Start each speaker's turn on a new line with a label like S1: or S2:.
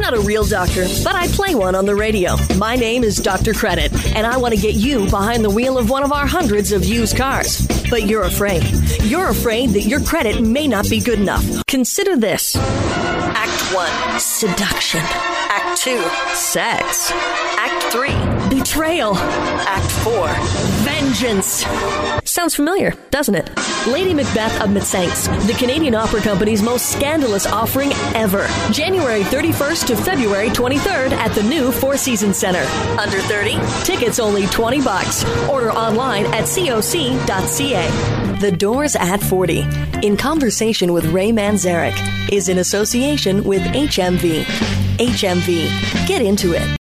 S1: not a real doctor, but I play one on the radio. My name is Dr. Credit, and I want to get you behind the wheel of one of our hundreds of used cars. But you're afraid. You're afraid that your credit may not be good enough. Consider this. Act 1, seduction. Act 2, sex. Act 3, betrayal. Act 4, vengeance. Sounds familiar, doesn't it? Lady Macbeth of Mitsanks, the Canadian Opera Company's most scandalous offering ever. January 31st to February 23rd at the new Four Seasons Center. Under 30, tickets only $20. Order online at coc.ca. The Doors at 40, in conversation with Ray Manzarek, is in association with HMV. HMV. Get into it.